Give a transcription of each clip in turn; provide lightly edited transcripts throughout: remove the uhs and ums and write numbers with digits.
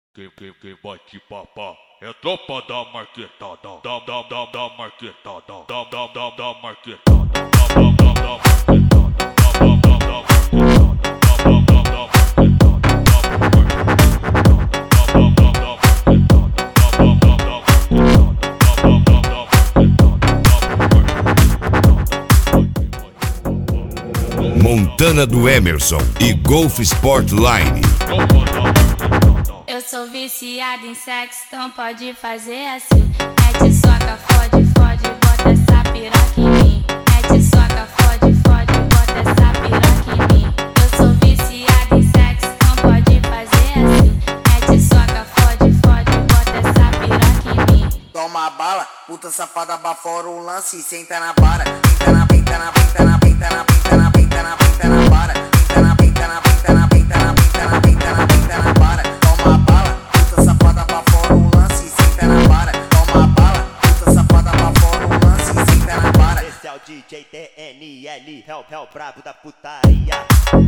Quem vai te papar é tropa da marquetada, da marquetada, da marquetada, Montana do Emerson e Golf Sport Line. Eu sou viciada em sexo, então pode fazer assim. Mete soca, fode, fode, bota essa piroca em mim. Mete soca, fode, fode, bota essa piroca em mim. Eu sou viciada em sexo, então pode fazer assim. Mete soca, fode, fode, bota essa piroca em mim. Toma bala, puta safada, bafora o lance, senta na vara. Pinta na, pinta na, pinta na, pinta na, pinta na, pinta na, pinta na vara. Pinta na, pinta na, pinta na, pinta na, pinta na, pinta na, pinta na vara. Toma bala, puta safada, bafora o lance, senta na vara. Toma bala, puta safada, bafora o lance, senta na vara. Esse é o DJ TNL, é o brabo da putaria.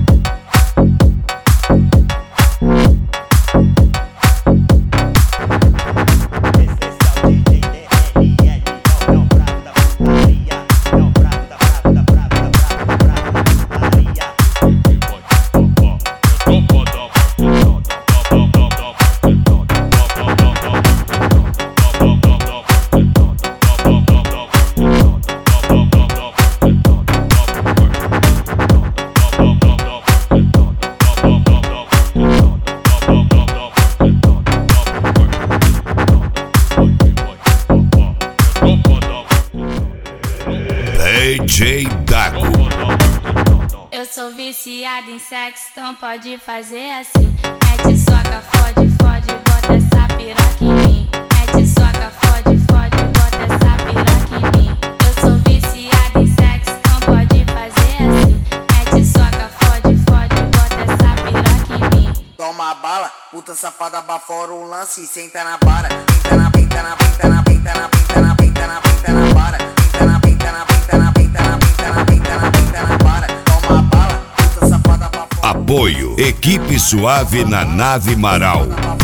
DJ Dago. Eu sou viciada em sexo, então pode fazer assim. Mete soca, fode, fode, bota essa piroca em mim. Mete soca, fode, fode, bota essa piroca em mim. Eu sou viciada em sexo, então pode fazer assim. Mete soca, fode, fode, bota essa piroca em mim. Toma bala, puta safada, bafora o lance, senta na vara. Pinta na, pinta na, pinta na, pinta na, pinta na, pinta na, pinta na vara. Pinta na, pinta na, pinta na, pinta na, pinta na, pinta na, pinta na vara. Toma bala, puta safada, bafora. Apoio Equipe Suave na Nave Marau.